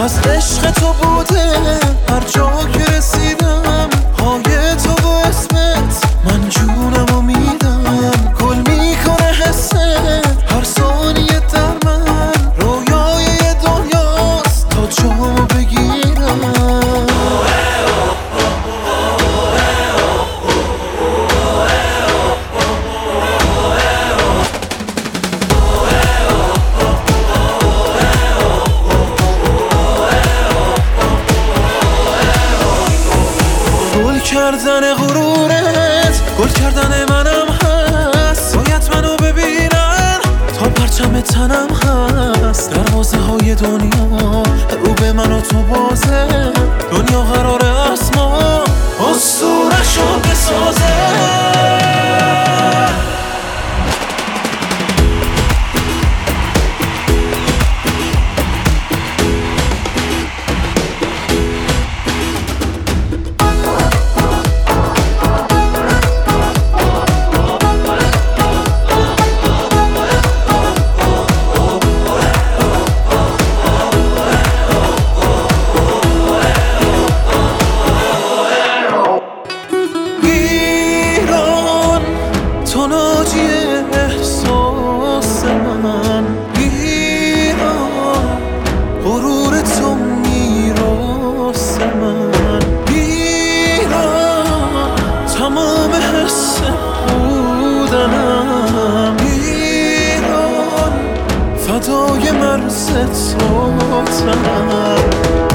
از عشق تو بوده هر جا که رسیدم، پای تو و اسمت من جونمو میدم. گل میکنه حست هر ثانیه در من، رویای دنیاست تا جامو بگیرم. گل کردن غرورت، گل کردن منم هست. باید منو ببینن تا پرچم تنم هست. دروازه های دنیا رو به من و تو بازه، دنیا قراره از ما اسطوره‌شو بسازه. تو ناجی احساس من، ایران غرور تو میراث من، ایران تمام حس بودنم، ایران فدای مرز تو تنم.